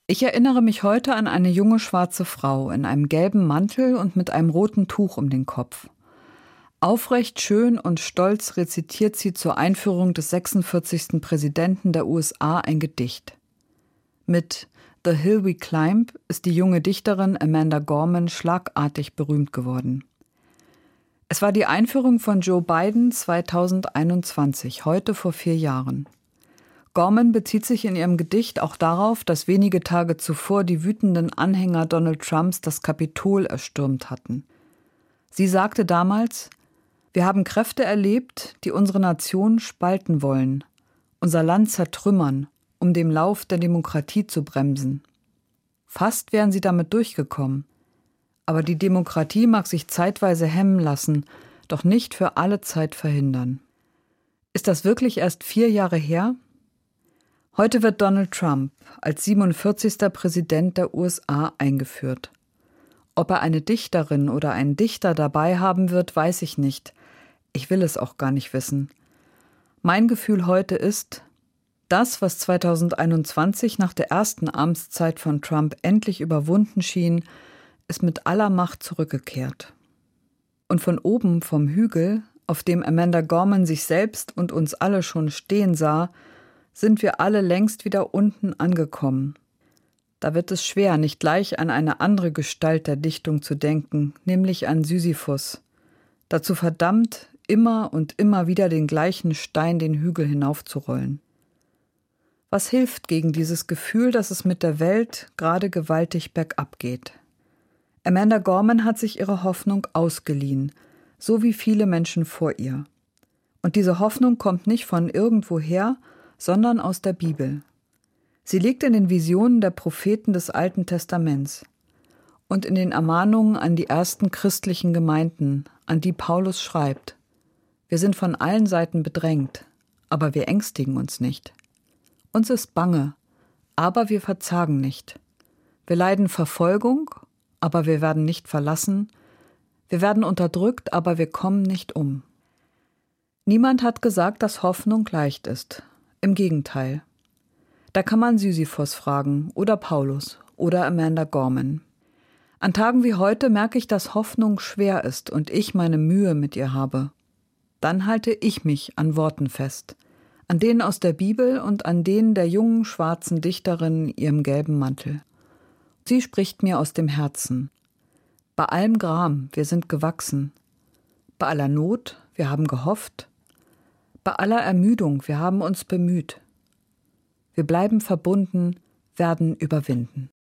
Ich erinnere mich heute an eine junge schwarze Frau in einem gelben Mantel und mit einem roten Tuch um den Kopf. Aufrecht, schön und stolz rezitiert sie zur Einführung des 46. Präsidenten der USA ein Gedicht. Mit The Hill We Climb ist die junge Dichterin Amanda Gorman schlagartig berühmt geworden. Es war die Einführung von Joe Biden 2021, heute vor 4 Jahren. Gorman bezieht sich in ihrem Gedicht auch darauf, dass wenige Tage zuvor die wütenden Anhänger Donald Trumps das Kapitol erstürmt hatten. Sie sagte damals: Wir haben Kräfte erlebt, die unsere Nation spalten wollen, unser Land zertrümmern, um den Lauf der Demokratie zu bremsen. Fast wären sie damit durchgekommen. Aber die Demokratie mag sich zeitweise hemmen lassen, doch nicht für alle Zeit verhindern. Ist das wirklich erst 4 Jahre her? Heute wird Donald Trump als 47. Präsident der USA eingeführt. Ob er eine Dichterin oder einen Dichter dabei haben wird, weiß ich nicht. Ich will es auch gar nicht wissen. Mein Gefühl heute ist, das, was 2021 nach der ersten Amtszeit von Trump endlich überwunden schien, ist mit aller Macht zurückgekehrt. Und von oben vom Hügel, auf dem Amanda Gorman sich selbst und uns alle schon stehen sah, sind wir alle längst wieder unten angekommen. Da wird es schwer, nicht gleich an eine andere Gestalt der Dichtung zu denken, nämlich an Sisyphus. Dazu verdammt, immer und immer wieder den gleichen Stein den Hügel hinaufzurollen. Was hilft gegen dieses Gefühl, dass es mit der Welt gerade gewaltig bergab geht? Amanda Gorman hat sich ihre Hoffnung ausgeliehen, so wie viele Menschen vor ihr. Und diese Hoffnung kommt nicht von irgendwoher, sondern aus der Bibel. Sie liegt in den Visionen der Propheten des Alten Testaments und in den Ermahnungen an die ersten christlichen Gemeinden, an die Paulus schreibt: Wir sind von allen Seiten bedrängt, aber wir ängstigen uns nicht. Uns ist bange, aber wir verzagen nicht. Wir leiden Verfolgung, aber wir werden nicht verlassen. Wir werden unterdrückt, aber wir kommen nicht um. Niemand hat gesagt, dass Hoffnung leicht ist. Im Gegenteil. Da kann man Sisyphos fragen oder Paulus oder Amanda Gorman. An Tagen wie heute merke ich, dass Hoffnung schwer ist und ich meine Mühe mit ihr habe. Dann halte ich mich an Worten fest, an denen aus der Bibel und an denen der jungen schwarzen Dichterin in ihrem gelben Mantel. Sie spricht mir aus dem Herzen. Bei allem Gram, wir sind gewachsen. Bei aller Not, wir haben gehofft. Bei aller Ermüdung, wir haben uns bemüht. Wir bleiben verbunden, werden überwinden.